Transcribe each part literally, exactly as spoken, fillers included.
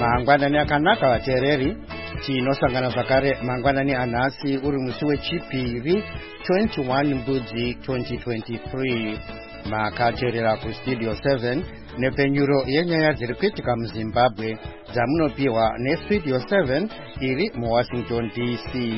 Mangwanani akanaka vateereri, tinosangana zvakare mangwanani anhasi uri musi wechipiri twenty-one Mbudzi twenty twenty-three. Makateerera kustudio seven nepenyuro yenyaya dziri kuitika muZimbabwe dzamunopiwa nestudio seven iri muWashington D C.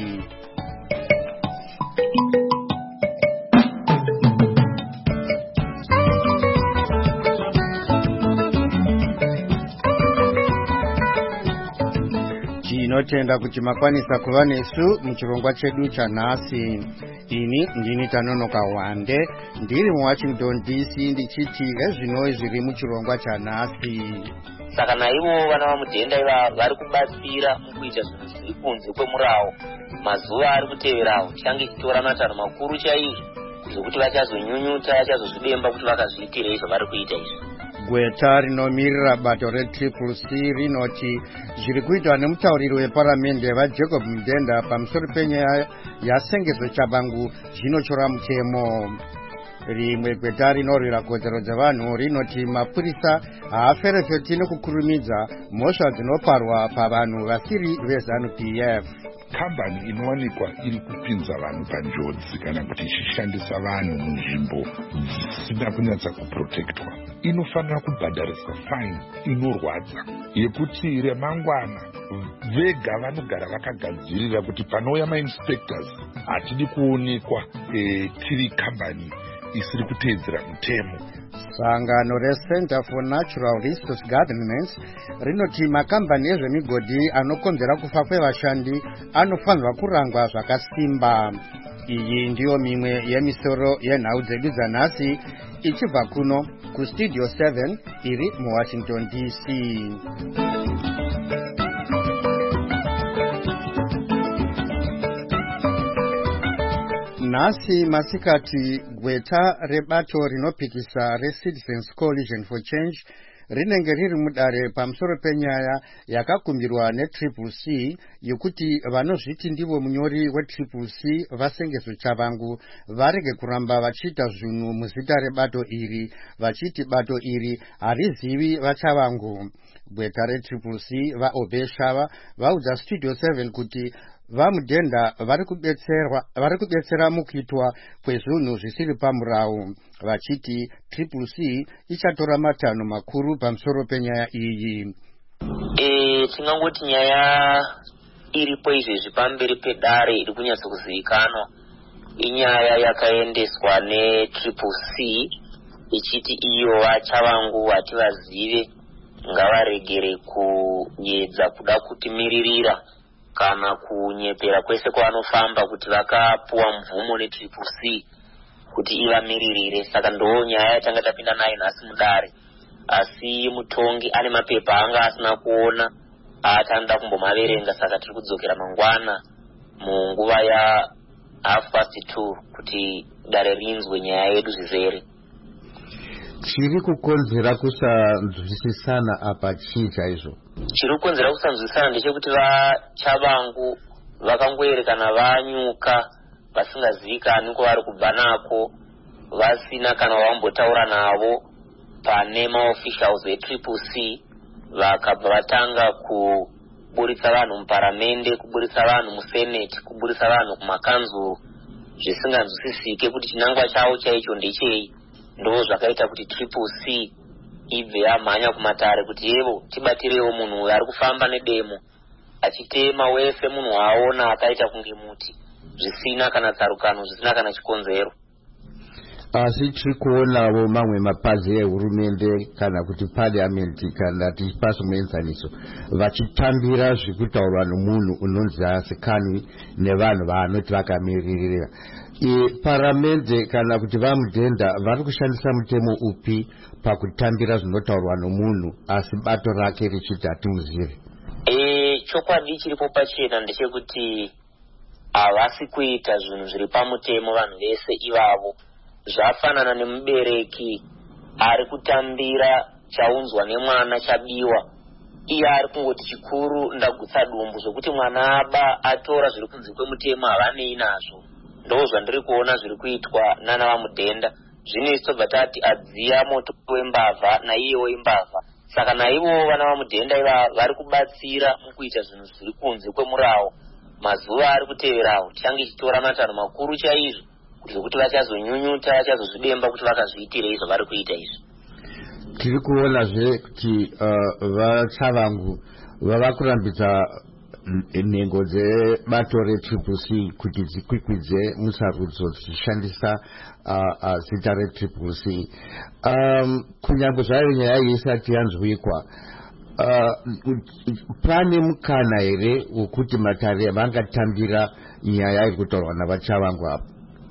Tinotenda kuti makwanisa kuva nesu muchirongwa chedu chanhasi. Ini ndini Tanonoka Wande ndiri muWashington D C ndichiti ezvino zviri muchirongwa chanhasi. Saka naivo vana vamudhenda iva vari kubatsira mukuita zvinhu zviri kunze kwemurawo. Mazuva ari kuteverawo change chitora matanho makuru chaizvo zvokuti vachazonyunyuta vachazozvidemba kuti vakazviitira izvo vari kuita izvo. Gweta rinomirira bato retriple C rinoti zviri kuitwa nemutauriri weparamende vaJacob Mudenda pamusoro penyaya yasengezo chabangu zvinochora mutemo. Rimwe gweta rinorwira kodzero dzevanhu rinoti mapurisa haaferefeti nekukurumidza mhosva dzinoparwa pavanhu vasiri veZANU P F. Kambani inowanikwa iri kupinza vanhu panjodzi kana kuti ichishandisa vanhu munzvimbo dzisina kunyatsa kuprotektwa inofanira kubhadharisa faini inorwadza yekuti remangwana vega vanogara vakagadzirira kuti panouya mainspectors hatidi kuonekwa e, tiri kambani isiri kuteedzera mutemo. Sangano reCenter for Natural Resource Governance rinoti makambani ezvemigodhi anokonzera kufa kwevashandi anofanirwa kurangwa zvakasimba. Iyi ndiyo mimwe yemisoro yenhau dzedu dzanhasi ichibva kuno kustudio seven iri muWashington D C. Nhasi masikati gweta rebato rinopikisa reCitizens Coalition for Change rinenge riri mudare pamusoro penyaya yakakumbirwa netriple C yokuti vanozviti ndivo munyori wetriple C vasengezo chavangu varege kuramba vachiita zvinhu muzita rebato iri vachiti bato iri harizivi vachavangu. Gweta retriple C vaObeshava vaudza studio seven kuti vamudhenda vari kubetserwa vari kubetsera mukuitwa kwezvinhu zvisiri pamurawo vachiti triple C ichatora matanho makuru pamusoro penyaya iyi. E, tingangoti nyaya iripo izvezvi pamberi pedare iri kunyatsa kuzivikanwa inyaya yakaendeswa netriple C ichiti iyo vachavangu vati vazive ngavaregere kuedza kuda kutimiririra kana kunyepera kwese kwavanofamba kuti vakapuwa mvumo netriple C kuti ivamiririre. Saka ndo nyaya yatanga tapinda nayo nhasi mudare, asi mutongi ane mapepa anga asina kuona aatanda kumbomaverenga, saka tiri kudzokera mangwana munguva ya half past two kuti dare rinzwe nyaya yedu zvizere. Chiri kukonzera kusanzwisisana apa chii chaizvo? Chiri kukonzera kusanzwisisana ndechekuti vachavangu vakangoerekana vanyuka vasingazivikani kwavari kubva nako, vasina kana vambotaura navo pane maofficials etriple C, vakabva vatanga kuburitsa vanhu muparamende, kuburitsa vanhu musenate, kuburitsa vanhu kumakanzuru zvisinganzwisisike kuti chinangwa chavo chaicho ndechei. Ndo zvakaita kuti triple C ibve yamhanya kumatare kuti yevo tibatirewo munhu ari kufamba nedemo achitema wese munhu waona akaita kunge muti zvisina kana tsarukano zvisina kana chikonzero. Asi tiri kuonawo mamwe mapazi ehurumende kana kuti parliament kana tichipaso muenzaniso vachitambira zvikutaurwa nomunhu unonzi haazikanwi nevanhu vaanoti vakamiririra. E, paramende kana kuti vamudhenda vari kushandisa mutemo upi pakutambira zvinotaurwa nomunhu asi bato rake richiti hatimuzivi? E, chokwadi chiripo pachena ndechekuti havasi kuita zvinhu zviri pamutemo vanhu vese ivavo. Zvafanana nemubereki ari kutambira chaunzwa nemwana chabiwa, iye ari kungoti chikuru ndagutsa dumbu zvokuti mwana aba atora zviri kunze kwemutemo havanei nazvo. Ndo zvandiri kuona zviri kuitwa nana vamudhenda. Zvino isu tobva tati adziya moto wembavha naiyewo imbavha saka naivo vana vamudhenda iva vari kubatsira mukuita zvinhu zviri kunze kwemurawo. Mazuva ari kuteverawo tichange tichitora matanho makuru chaizvo zvekuti vachazonyunyuta vachazozvidemba kuti vakazviitire izvo vari kuita izvi. Tiri kuonazve kuti vachavangu vava kurambidza nhengo dzebato retriple C kuti dzikwikwidze musarudzo dzichishandisa zita retriple C. Kunyange zvayo nyaya iyi isati yanzwikwa, pane mukana here wekuti Matare vangatambira nyaya iri kutaurwa navachavangu apo?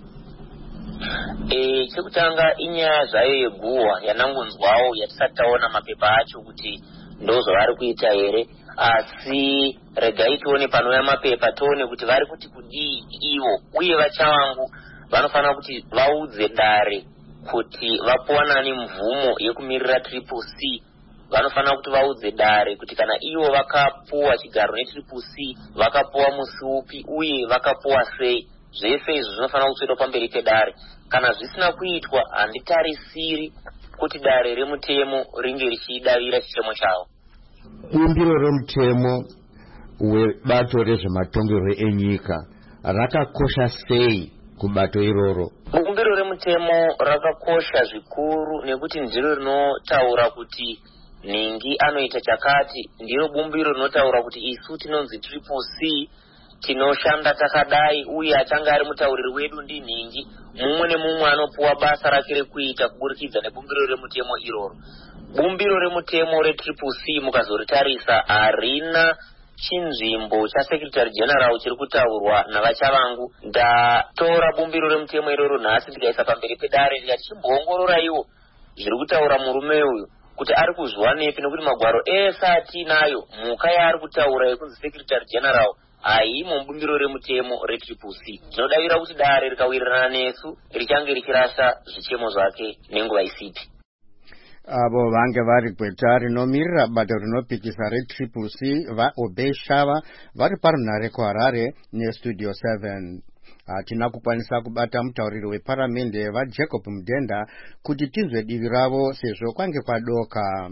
E, chekutanga inyaya zvayo yeguhwa yanangunzwawo yatisati taona mapepa acho kuti ndozvavari kuita here, asi regai tione panouya mapepa tione kuti vari kuti kudii ivo, uye vachavangu vanofanira kuti vaudze dare kuti vapuwanani mvumo yekumirira triple C. Vanofanira kuti vaudze dare kuti kana ivo vakapuwa chigaro netriple C vakapuwa musi upi uye vakapuwa sei. Zvese izvi zvinofanira kuswedwa pamberi pedare. Kana zvisina kuitwa handitarisiri kuti dare remutemo ringe richidavira chichemo chavo. Bumbiro remutemo webato rezvematongerwo enyika rakakosha sei kubato iroro? Bumbiro remutemo rakakosha zvikuru nekuti ndiro rinotaura kuti Ningi anoita chakati, ndiro bumbiro rinotaura kuti isu tinonzi triple C tinoshanda takadai, uye achanga ari mutauriri wedu ndi Ningi. Mumwe nemumwe anopuwa basa rake rekuita kuburikidza nebumbiro remutemo iroro. Bumbiro remutemo retriple C mukazoritarisa harina chinzvimbo chasekretary general chiri kutaurwa navachavangu. Ndatora bumbiro remutemo iroro nhasi ndikaisa pamberi pedare ndikati chimboongorora iwo zviri kutaura murume uyu kuti ari kuzwa nepi, nekuti magwaro ese atinayo muka yaari kutaura yekunzi secretary general haimo mubumbiro remutemo retriple C. Tinodavira kuti dare rikawirirana nesu richange richirasa zvichemo zvake nenguva isipi. Avo vange vari gweta rinomirira bato rinopikisa retriple C vaObey Shava vari parunhare kuHarare nestudio seven. Hatina kukwanisa kubata mutauriri weparamende vaJacob Mudenda kuti tinzwe divi ravo sezvo kwange kwadoka.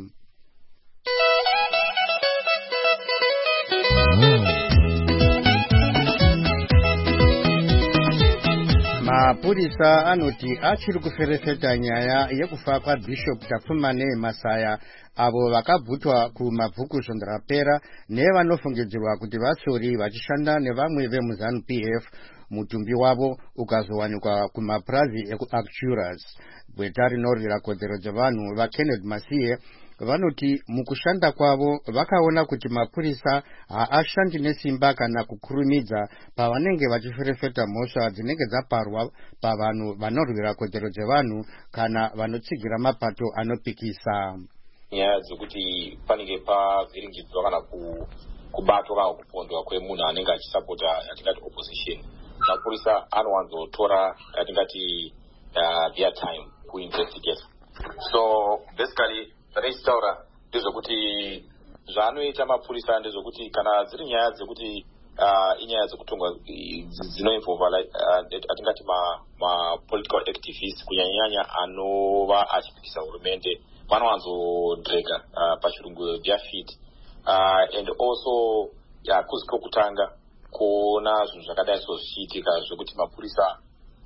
Mapurisa anoti achiri kuferefeta nyaya yekufa kwaBishop Tapfumane Masaya, avo vakabvutwa kumabvuku zvondarapera nevanofungidzirwa kuti vasori vachishanda nevamwe vemuZanu P F. Mutumbi wavo ukazowanikwa kumapurazi ekuActuras. Gweta rinorwira kodzero dzevanhu vaKenneth Masiye vanoti mukushanda kwavo vakaona kuti mapurisa haashandi nesimba kana kukurumidza pavanenge vachiferefeta mhosva dzinenge dzaparwa pavanhu vanorwira kodzero dzevanhu kana vanotsigira mapato anopikisa. Nyaya dzekuti panenge pavhiringidzwa kana kubatwa kana kupondwa kwemunhu anenge achisapota yatingati opposition, mapurisa anowanzotora yatingati uh, their time kuinvestigate. So basically zvaitaura ndezvekuti zvaanoita mapurisa ndezvekuti kana dziri nyaya dzekuti uh, inyaya dzekutongwa dzinoinvolva like uh, atingati ma, ma political activists kunyanyanya anova achipikisa hurumende vanowanzodrega uh, pachirungu their feet uh, and also yeah, kuzi kwekutanga kuona zvinhu zvakadai so zvichiitika zvekuti mapurisa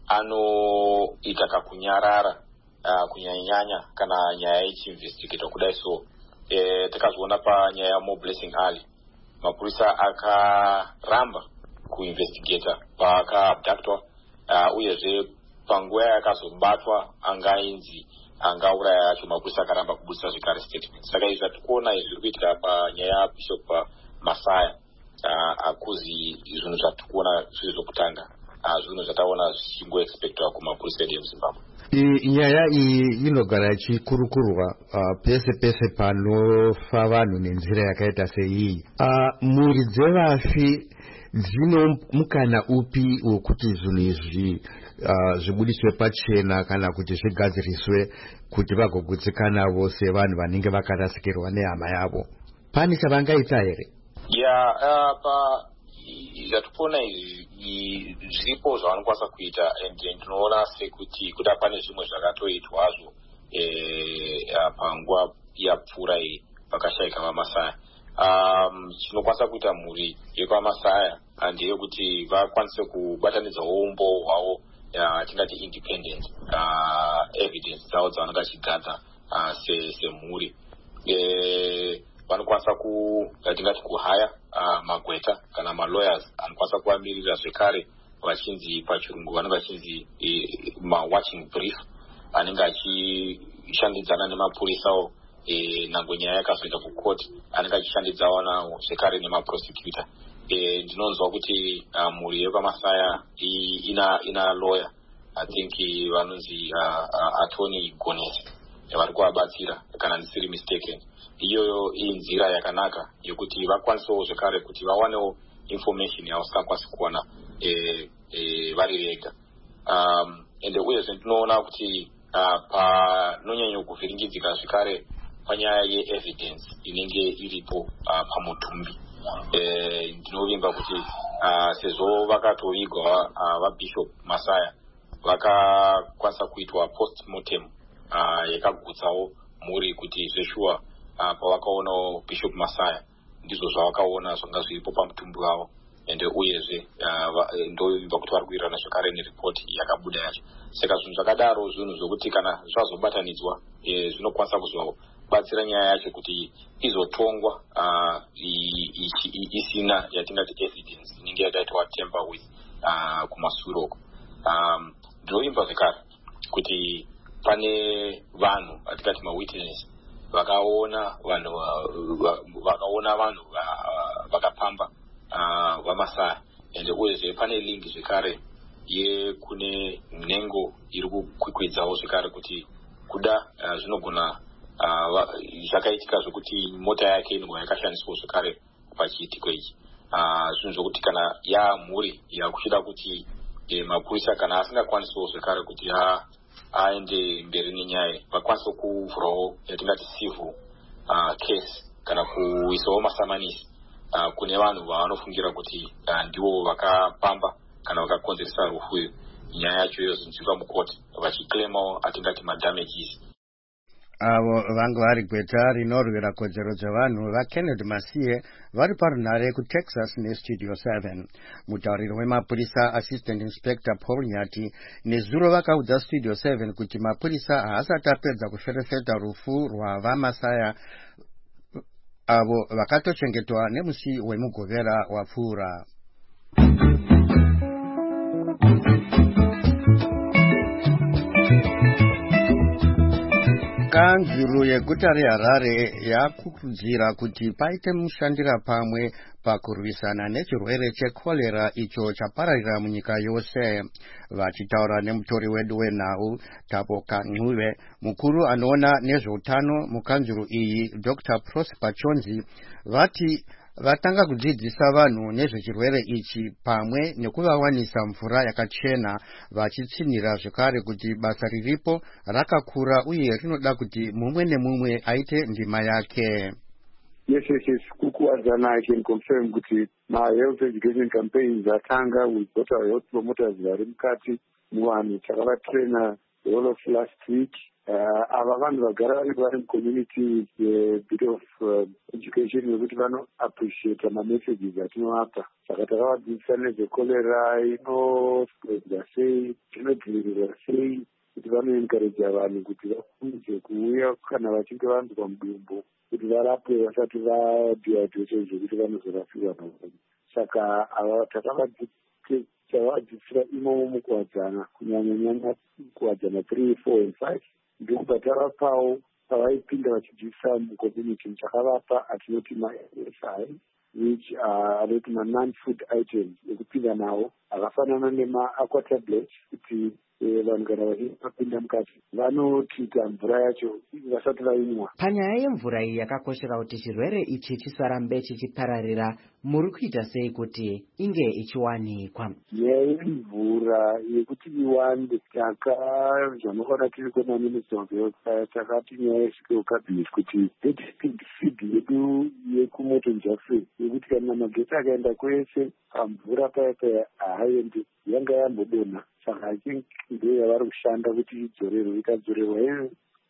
anoita kakunyarara uh, kunyanyanya kana nyaya ichiinvestigata kudai so e, takazviona panyaya ya Mo Blessing Ali mapurisa akaramba kuinvestigata paakaabductwa uh, uyezve panguva yakazobatwa angainzi angauraya yacho mapurisa akaramba kubudisa zvekare statement. Saka izvi zvatikuona izvi zviri kuitika panyaya yaBishop Masaya uh, akuzi zvinhu zvatikuona zviri zvokutanga uh, zvinhu zvataona zvichingoexpectwa kumapurisa edu emuZimbabwe. Nyaya iyi inogara ichikurukurwa uh, pese pese panofa vanhu nenzira yakaita seiyi. Uh, mhuri dzevafi dzino mukana upi wekuti zvinhu izvi uh, zvibudiswe pachena kana kuti zvigadziriswe kuti vagogutsikana vose vanhu vanenge vakarasikirwa nehama yavo? Pane chavangaita here? Ya uh, pa zvatikuona izvi zviripo zvavanokwanisa kuita and ndinoona sekuti kuda pane zvimwe zvakatoitwazvo e, panguva yapfuura iyi vakashaika vamasaya. Um, chinokwanisa kuita mhuri yekwamasaya ndeyekuti vakwanise kubatanidza umbo hwavo tingati independent uh, evidence dzavo dzavanenge vachigadza uh, semhuri. E, vanokwanisa ku tingati kuhaya uh, magweta kana malawyers anokwanisa kuvamirira zvekare vachinzi pachirungu vanenge vachinzi e, ma-watching brief anenge achishandidzana nemapurisawo e, nango nyaya yakazoenda kukoti anenge achishandidzawo nawo zvekare nemaprosecutor. E, ndinonzwa kuti uh, mhuri yekwamasaya ina ina lawyer I think vanonzi uh, uh, attorney Gonesi vari kuvabatsira kana ndisiri mistaken. Iyoyo inzira yakanaka yekuti vakwanisewo zvekare kuti vawanewo information yavasingakwanisi kuwana e, e, vari vega. Um, ende uyezve ndinoona kuti uh, panonyanya kuvhiringidzika zvekare panyaya yeevidence inenge iripo uh, pamutumbi. E, ndinovimba kuti uh, sezvo vakatovigwa uh, vaBishop Masaya vakakwanisa kuitwa postmortem uh, yakagutsawo mhuri kuti zveshuwa uh, pavakaonawo Bishop Masaya ndizvo zvavakaona zvanga zviripo pamutumbi wavo. Ende uyezve uh, ndovimba kuti vari kuirana zvekare neripoti yakabuda yacho. Saka zvinhu zvakadaro zvinhu zvokuti kana zvazobatanidzwa e, zvinokwanisa kuzobatsira nyaya yacho kuti izotongwa uh, isina yatingati evidence inenge yakaitwa temper with uh, kumashure uko. Um, ndinoimba zvekare kuti pane vanhu atikati mawitness vakaona vanhu vakaona vanhu vakapamba vamasaya. Ende uyezve pane link zvekare yekune nhengo iri kukwikwidzawo zvekare kuti kuda zvinogona zvakaitika zvokuti mota yake inogona yakashandiswa zvekare pachiitiko ichi. Zvinhu zvokuti kana yamhuri yakuchida kuti E, mapurisa kana asingakwanisiwo zvekare kuti aende mberi nenyaya vakwanisa kuvhurawo yatingati civil uh, case kana kuisawo masamanisi uh, kune vanhu vavanofungira kuti uh, ndivo vakapamba kana vakakonzeresa rufu. Nyaya yacho yozunzika mukoti vachiclaimawo atingati madamages. Avo vanga vari gweta rinorwira kodzero dzevanhu vaKennedy Masiye vari parunhare kuTexas nestudio seven. Mutauriri wemapurisa Assistant Inspector Paul Nyati nezuro vakaudza studio seven kuti mapurisa haasati apedza kuferefeta rufu rwavamasaya avo vakatochengetwa nemusi wemugovera wapfuura. Kanzuru yeguta reHarare yakurudzira kuti paite mushandira pamwe pakurwisana nechirwere chekolera icho chapararira munyika yose. Vachitaura nemutori wedu wenhau Tabo Kancuve, mukuru anoona nezveutano mukanzuru iyi Doctor Prosper Chonzi vati vatanga kudzidzisa vanhu nezvechirwere ichi pamwe nekuvawanisa mvura yakachena, vachitsinira zvekare kuti basa riripo rakakura uye rinoda kuti mumwe nemumwe aite ndima yake. Yes, yes, yes. Kukuwadzana, I can confirm kuti my health education campaigns atanga. We've got our health promoters vari mukati muvanhu takavatraina the whole of last week. Ava vanhu vagara vari vari mucommunity with a bit of uh, education yekuti vano appreciate mamessages atinovapa. Saka takavadzidzisa nezvekolera inospreadwa sei, inodzivirirwa sei, kuti vanoencourage vanhu kuti vafunde kuuya kana vachinge vanzwa mudumbu kuti varapwe vasati vadehydrated zvekuti vanozorapiwa navanhu. Saka ava takavadzidzisira imomo mukuwadzana, kunyanya-nyanya kuwadzana three, four and five. Ndokubva tavapawo pavaipinda vachidzidzisa mucommunity takavapa atinoti ma-S I which are anoti ma-non-food items ekupinda nawo akafanana nema-aqua tablets kuti vanhu kana vachipinda mukati vanotiita mvura yacho vasati vainwa. Panyaya yemvura iyi yakakoshera kuti chirwere ichi chisarambe chichipararira, muri kuita sei kuti inge ichiwanikwa? Nyaya yemvura yekuti iwande takazvanokwada tiri kuna Minister of Health takati nyaya yesvike kucabinet kuti feed yedu yekumoto Jackson yekuti kana magetsi akaenda kwese pamvura paya paya haaendi yanga yambodonha. Saka I think ndiyo yavari kushanda kuti idzorerwe, ikadzorerwa iyo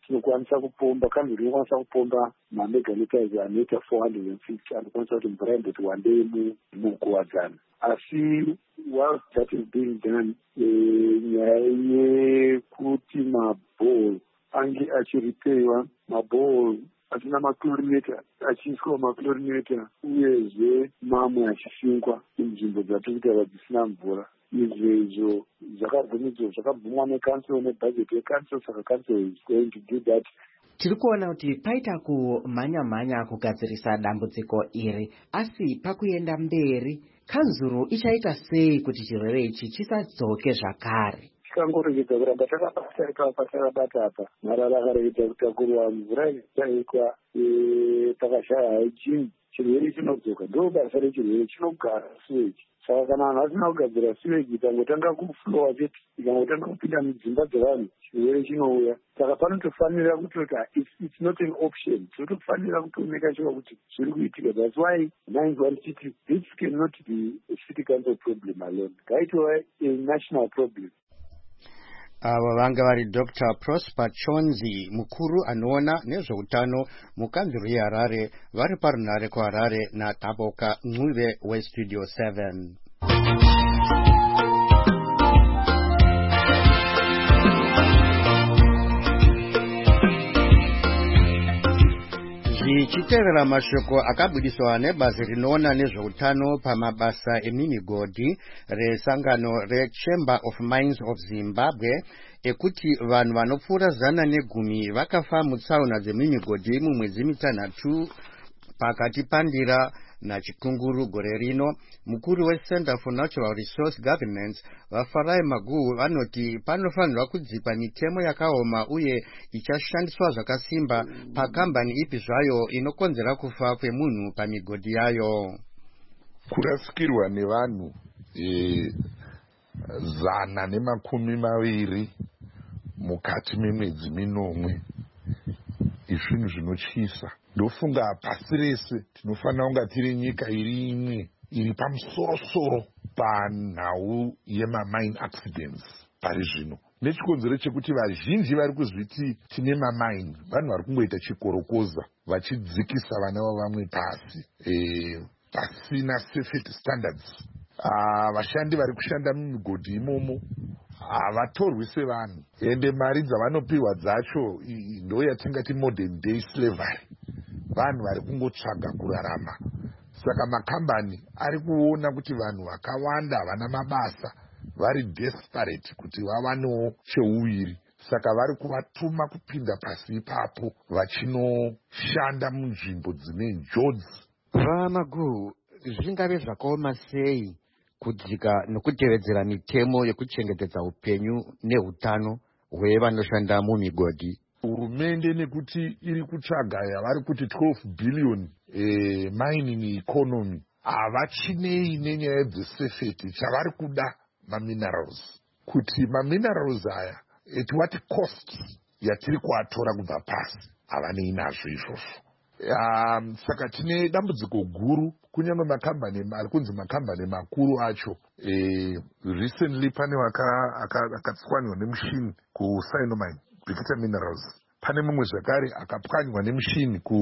chinokwanisa kupomba kanzuru rinokwanisa kupomba mameganitize anoita four hundred fifty anokwanisa kuti mvura imboti wandei mukuwadzana. Asi whilst that is being done, nyaya yekuti mabhol ange achiripeiwa, mabhol asina machlorinator achiiswa machlorinator uyezve mamwe achisungwa kunzvimbo dzatiri kutaura dzisina mvura, izvezvo zvakabvumidzwa zvakabvumwa necouncil nebudget yecouncil, saka council is going to do that. Tiri kuona kuti paita kumhanya-mhanya kugadzirisa dambudziko iri, asi pakuenda mberi kanzuru ichaita sei kuti chirwere ichi chisadzoke zvakare? Tikangoregedza kuramba takabata ikapa takabata apa, marara akaregedza kutakurwa, mvura ikaikwa, pakashaya hygiene, chirwere chinodzoka. Ndo basa rechirwere, chinogara sewage. Saka kana vanhu vasina kugadzira sewage, ikangotanga kuflowa chete, ikangotanga kupinda mudzimba dzevanhu, chirwere chinouya. Saka panotofanira kutoti it's not an option, tinotofanira kutooneka sure kuti zviri kuitika. That's why nine one city, this cannot be a city council problem alone, ngaitova a national problem. Ava vanga vari Doctor Prosper Chonzi, mukuru anoona nezveutano mukanzuru yeHarare, vari parunare kuHarare naTaboka Ncube weStudio seven. Zvichitevera mashoko akabudiswa nebazi rinoona nezveutano pamabasa emimigodhi resangano reChamber of Mines of Zimbabwe ekuti vanhu vanopfuura zana negumi vakafa mutsaona dzemimigodhi mumwedzi mitanhatu pakati pandira nachikunguru gore rino. Mukuru weCenter for Natural Resource Governance Vafarai Magu vanoti panofanirwa kudzikwa mitemo yakaoma uye ichashandiswa zvakasimba pakambani ipi zvayo inokonzera kufa kwemunhu pamigodhi yayo. Kurasikirwa nevanhu e, zana nemakumi maviri mukati memwedzi minomwe izvinhu zvinotyisa. Ndofunga pasi rese tinofanira kunga tiri nyika iri imwe iri pamusoro-soro panhau yemamine accidents pari zvino. Nechikonzero chekuti vazhinji vari kuzviti tine mamine, vanhu vari kungoita chikorokoza vachidzikisa vana vavamwe pasi e, pasina safety standards. Ah, vashandi vari kushanda mumigodhi imomo havatorwi sevanhu, ende mari dzavanopiwa dzacho ndo yatingati modern day slavery. Vanhu vari kungotsvaga kurarama. Saka makambani ari kuona kuti vanhu vakawanda havana mabasa, vari desperate kuti vawanewo cheuviri. Saka vari kuvatuma kupinda pasi ipapo vachinoshanda munzvimbo dzine njodzi. Vamagu, zvingave zvakaoma sei kudzika nokutevedzera mitemo yekuchengetedza upenyu neutano hwevanoshanda mumigodhi? Hurumende nekuti iri kutsvaga yavari kuti twelve billion e, mining economy, havachinei nenyaya dzesafety. Chavari kuda maminerals, kuti maminerals aya at what cost yatiri kuatora kubva pasi, havanei nazvo izvozvo. Um, saka tine dambudziko guru kunyange makambani ari kunzi makambani makuru acho. E, recently pane akatswanywa nemushini kuSinomine Bikita Minerals. Pane mumwe zvakare akapwanywa nemushini ku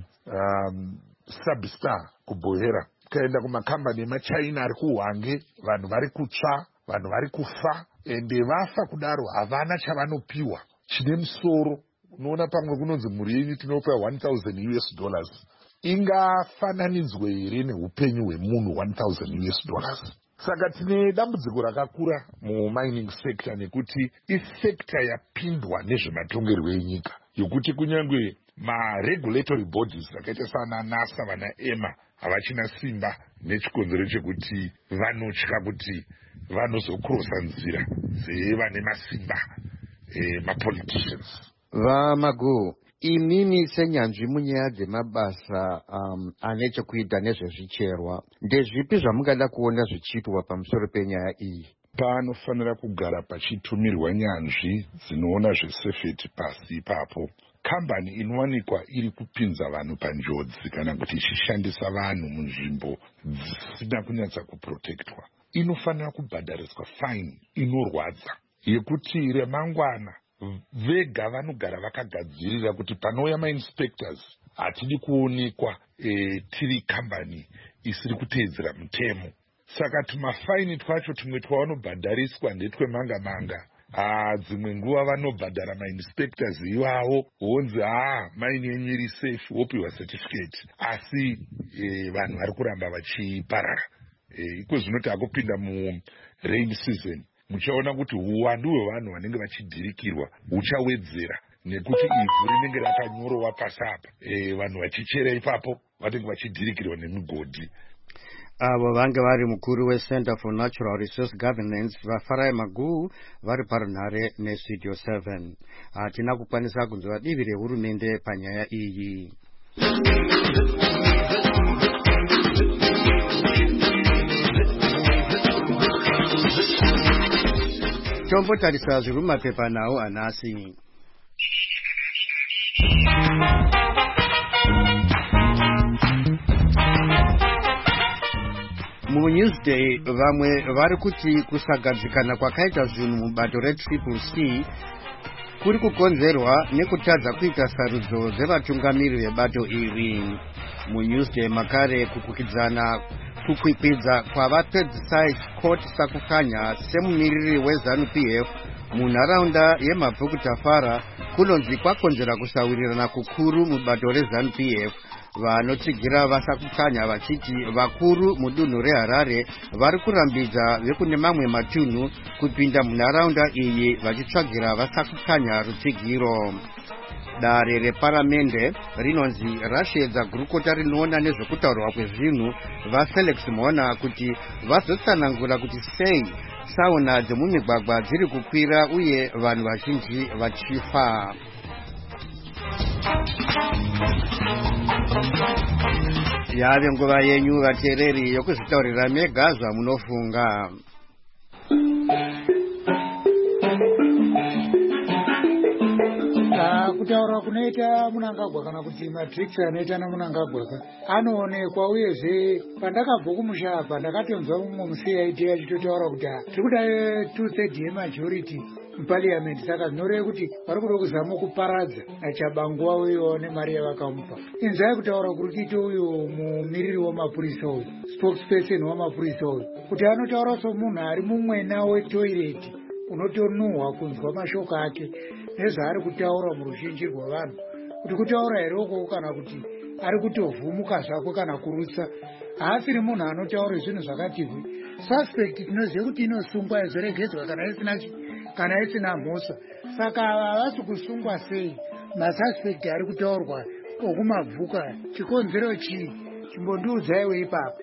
um, Substar kuBohera. Kaenda kumakambani emaChina ari kuhwange, vanhu vari kutsva, vanhu vari kufa, ende vafa kudaro havana chavanopiwa chine musoro. Unoona pamwe kunonzi mhuri yenyu tinopa one thousand U S dollars. Ingafananidzwe here neupenyu hwemunhu one thousand U S dollars. Saka tine dambudziko rakakura mumining sector nekuti isector yapindwa nezvematongerwo enyika, yokuti kunyange maregulatory bodies akaita sana NASA vana EMA havachina simba, nechikonzero chekuti vanotya kuti vanozokrosa nzira dzevane masimba e, mapoliticians. Vamagu, imimi senyanzvi munyaya dzemabasa um, ane chekuita nezvezvicherwa, ndezvipi zvamungada kuona zvichiitwa pamusoro penyaya iyi? Panofanira kugara pachitumirwa nyanzvi dzinoona zvesafety pasi ipapo. Kambani inowanikwa iri kupinza vanhu panjodzi kana kuti ichishandisa vanhu munzvimbo dzisina kunyatsa kuprotektwa inofanira kubhadhariswa fine inorwadza, yekuti remangwana vega vanogara vakagadzirira kuti panouya mainspectors hatidi kuonekwa e, tiri kambani isiri kuteedzera mutemo. Saka tumafaini twacho tumwe twavanobhadhariswa ndetwemanga manga. Ah, dzimwe nguva vanobhadhara mainspectors ivavo wonzi ah maini yenyu iri safe wopiwa certificate, asi e, vanhu vari kuramba vachiparara. E, iko zvinoti akupinda mu rain season muchaona kuti uwandu hwevanhu vanenge vachidhirikirwa huchawedzera, nekuti ivhu rinenge rakanyorova pasi apa, e, vanhu vachichera ipapo vanenge vachidhirikirwa nemigodhi. Avo vange vari mukuru weCenter for Natural Resource Governance vaFarai Magu vari parunhare neStudio seven. Hatina kukwanisa kunzwa divi rehurumende panyaya iyi. Tombotarisa zviri mumapepa nawo anasi. MuNewsday vamwe vari kuti kusagadzikana kwakaita zvinhu mubato reTriple C kuri kukonzerwa nekutadza kuita sarudzo dzevatungamiri vebato iri. MuNewsday makare kukwikwidzana kukwikwidza kwavapedzisai Scott Sakukanya semumiriri weZANU P F munharaunda yemabvuku Tafara kunonzi kwakonzera kusawirirana kukuru mubato reZANU P F. Vanotsigira vasakukanya vachiti vakuru mudunhu reHarare vari kurambidza vekune mamwe matunhu kupinda munharaunda iyi vachitsvagira vasakukanya rutsigiro. Dare reparamende rinonzi rasvedza gurukota rinoona nezvekutaurwa kwezvinhu vaFelix Mona kuti vazotsanangura kuti sei tsaona dzemumigwagwa dziri kukwira uye vanhu vazhinji vachifa. Yave nguva yenyu vateereri yokuzvitaurira mega zvamunofunga. Kutaura kunoita Munangagwa kana kuti matrix anoita naMunangagwa anoonekwa, uyezve pandakabva kumusha apa ndakatonzwa mumwe musiyaiti achitotaura kuti tiri kuda two third yemajority muparliament, saka zvinoreva kuti vari kuda kuzama kuparadza achabanguwa uyo nemari yavakamupa. Inzai kutaura kuri kuita uyo mumiriri wamapurisa uyu, spokesperson wamapurisa uyu, kuti anotaura somunhu ari mumwena wetoireti unotonuhwa kunzwa mashoko ake nezvaari kutaura muruzhinji rwavanhu, kuti kutaura here ukoko kana kuti ari kutovhumuka zvako kana kurutsa. Haasiri munhu anotaura zvinhu zvakativhi. Suspect tinoziva kuti inosungwa yozoregedzwa kana isina kana isina mhosva. Saka havasi kusungwa sei masuspect ari kutaurwa okumabvuka? Chikonzero chii? Chimbondiudzaiwo ipapo.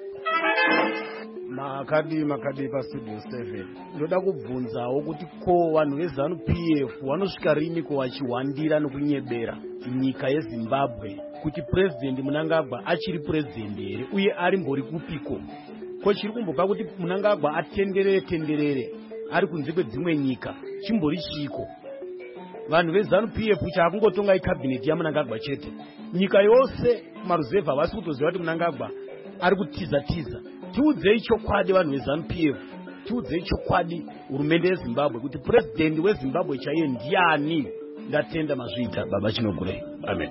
Makadi makadi paStudio seven. Ndoda kubvunzawo kuti ko vanhu veZANU P F vanosvika riniko vachiwandira nokunyebera nyika yeZimbabwe kuti President Mnangagwa achiri president here uye ari mbori kupiko? Ko chiri kumbopa kuti Mnangagwa atenderere tenderere ari kunze kwedzimwe nyika chimbori chiko? Vanhu veZANU P F chakungotonga ikabineti yaMnangagwa chete, nyika yose maruzevha havasi kutoziva kuti Mnangagwa ari kutiza tiza. Tiudzei chokwadi vanhu veZANU P F, tiudzei chokwadi hurumende yeZimbabwe kuti president weZimbabwe chaiye ndiani? Ndatenda mazvita baba Chinogurei. Amen.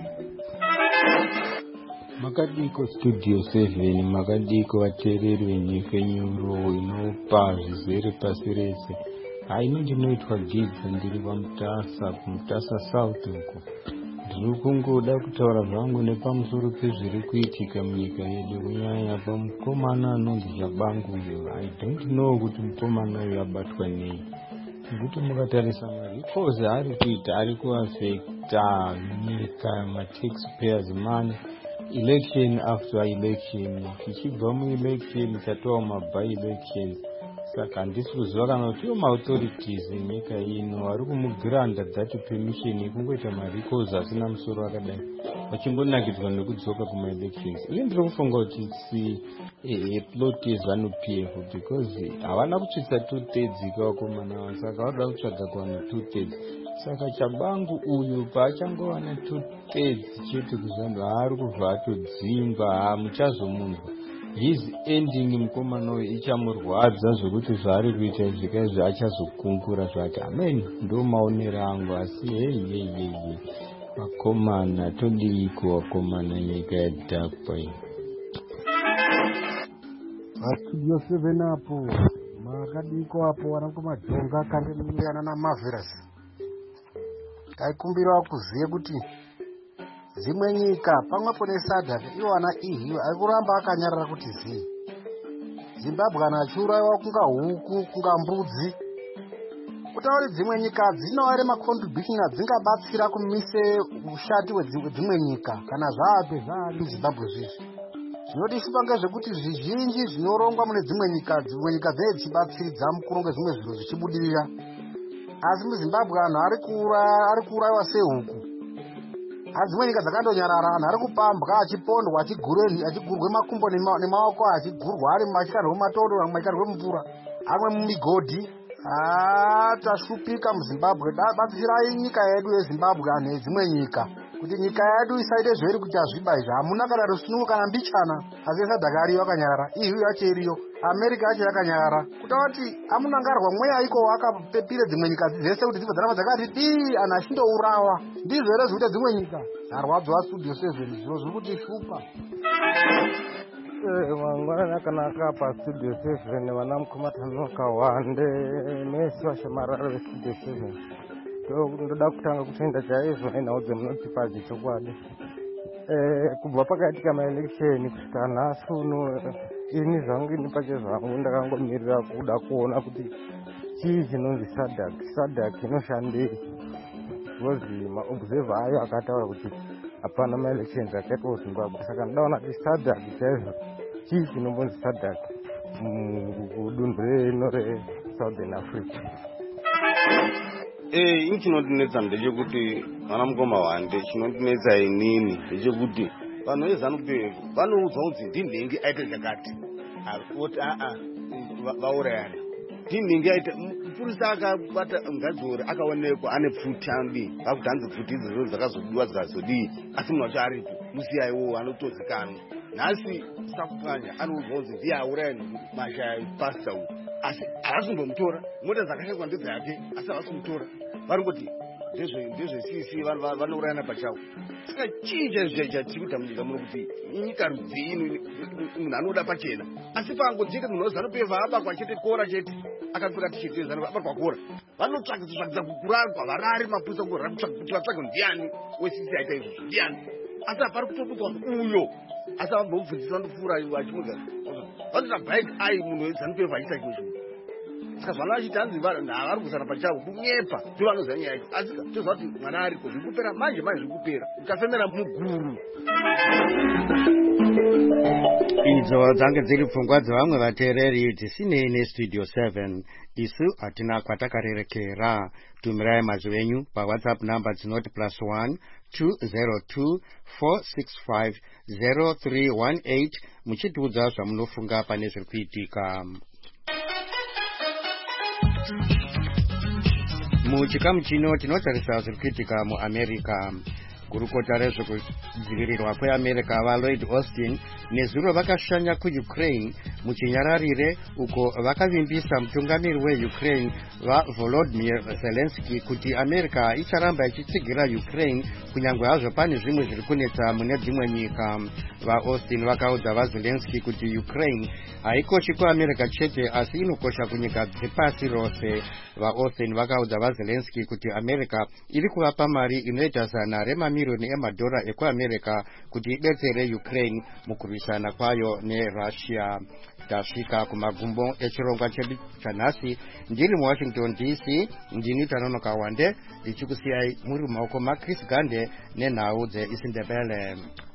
Makadiko Studio seven, makadiko vateereri venyika nyuro inopa zvizere pasi rese. Haino ndinoitwa Gidza ndiri paMutasa, kuMutasa South huko. Ndiri kungoda kutaura zvangu nepamusoro pezviri kuitika munyika yedu, kunyanya pamukomana anonzi Chabangu uyo. I don't know kuti mukomana uyo abatwa nei. Kuti mukatarisa marikozi ari kuita ari kuafekta nyika, mataxpayers money, election after election, tichibva muelection tatova maby election. Saka handisi kuziva kana kuti maauthorities enyika ino vari kumugiranda that permission yekungoita marikozi asina musoro akadai vachimbonakidzwa nekudzoka kumaelections. Uye ndiri kufunga kuti si plot yeZANU P F because havana kutsvitsa two thirds ikavakomana ava, saka vanoda kutsvaga kuwana two thirds. Saka Chabangu uyu paachangowana two thirds chete kuzvanhu haari kubva atodzimba, hamuchazomunzwa. his ending mukomana uyu ichamurwadza zvokuti zvaari kuita zvika izvi achazokungura zvati amen ndo maonero angu asi hei hei hei vakomana todiko vakomana nyika yadhakwa iyi vastudio seven apo makadiko apo wanakomajonga akandemirirana namaveras kaikumbirawo kuzive kuti dzimwe nyika pamwepo nesadhaka iwo ana ihiyo ari kuramba akanyarara kuti zii zimbabwe ana achiurayiwa kunga huku kunga mbudzi kutauri dzimwe nyika dzinowa remacontribution adzingabatsira kumise ushati wedzimwe nyika kana zvaape zvaari muzimbabwe zvizvi zvinotishupa ngezvekuti zvizhinji zvinorongwa mune dzimwe nyika dzimwe nyika dzinenge dzichibatsiridza mukuronga zvimwe zviro zvichibudirira asi muzimbabwe anhu ari kuurayiwa sehuku asi dzimwe nyika dzakandonyarara anhu ari kupambwa achipondwa achigurwe makumbo nemaoko achigurwa ari machikarwe mumatoro amwe achikarwe mumvura amwe mumigodhi tashupika muzimbabwe batsirai nyika yedu yezimbabwe anhu edzimwe nyika kuti nyika yedu isaite zvairi kuti azviba izvi hamuna kana rusunungu kana mbichana asi yesadhaka ariyo akanyarara ihiyo yacho iriyo america yacho yakanyarara kutaura kuti amunangarwa mweya iko akapepire dzimwe nyika dzese kuti dzibva dzaramba dzakati dii anhu achindourawa ndizvo here zvikuita dzimwe nyika arwadzo astudio seven zviro zviri kutishupa mangwana akanaka pastudio seven vana mukomatanoka wande mesi vashamararo vestudio seven ndoda kutanga kutenda chaizvo nainawo dzemunotipa dzechokwadi kubva pakaitika maelection kusvika nhasi uno ini zvangu ini pache zvangu ndakangomirira kuda kuona kuti chii chinonzi sadak sadak inoshandei because maobserver ayo akataura kuti hapana maelections akaitwa kuzimbabwe saka ndaona kuti sadak chaizvo chii chinombonzi sadak mudunhu reno resouthern africa. Eh, ini chinondinetsa ndechekuti vana mukoma wande chinondinetsa inini ndechekuti vanhu vezanu-P F vanoudzwa kuti ndinhingi aite chakati oti aa vaurayana ndinhingi aite mupurisa akabata ngadzore akaonekwa ane pfutambi vakuti hanzi pfuti idzi zvo dzakazodiwa dzikazodii asi munhu wacho aripo musiyaiwo anotozikanwa nhasi sakupwanya anoudzwa kuti ndiye aurayani mashaya pasta uyu asi havasi kumbomutora mota dzakashakwa ndedzake asi havasi kumutora vari kuti ndezve-C C vanourayana pachavo saka chii chatiri kuita munyika muno kuti nyika rudzii munhu anoda pachena asi pangojeka munhu wezanu-P F abakwa chete kora chete akakwira tisheti yezanu abatwa kora vanotsvakisa kukurarwa varari mapurisa kuti vatsvage ndiani we-C C aita izvozvo ndiani asi hapari kutobudzwa uyo asi vambomubvunzisa vandopfuura achimugara vanota bike ai munhu wezanu-P F achiita chimwe chinhu saka zvana vachiti hanzi havari kusana pachavo kunyepa ndo vanoziva nyaya yacho asi toziva kuti mwana ariko zviri kupera manje manje zviri kupera ukafemera muguru idzo dzange dziri pfungwa dzevamwe vateereri tisinei nestudio seven isu hatina kwatakarerekera. tumirai mazwi enyu pawhatsapp number dzinoti plus one two zero two four six five zero three one eight muchitiudza zvamunofunga pane zviri kuitika. muchikamu chino tinotarisa zviri kuitika muamerica. gurukota rezvekudzivirirwa kweamerica valoyd austin nezuro vakashanya kuukraine muchinyararire uko vakavimbisa mutungamiri weukraine vavolodymyr zelensky kuti america icharamba ichitsigira ukraine kunyange hazvo pane zvimwe zviri kunetsa mune dzimwe nyika. vaaustin vakaudza vazelensky kuti ukraine haikoshi kuamerica chete asi inokosha kunyika dzepasi rose. vaaustin vakaudza vazelensky kuti america iri kuvapa mari inoita zana remami miriyoni emadhora ekuamerica kuti idetsere ukraine mukurwisana kwayo nerussia. tasvika kumagumbo echirongwa chedu chanhasi. ndiri muwashington D C ndini Tanonoka Wande ndichikusiyai muri mumaoko maChris Gande nenhau dzeIsindebele.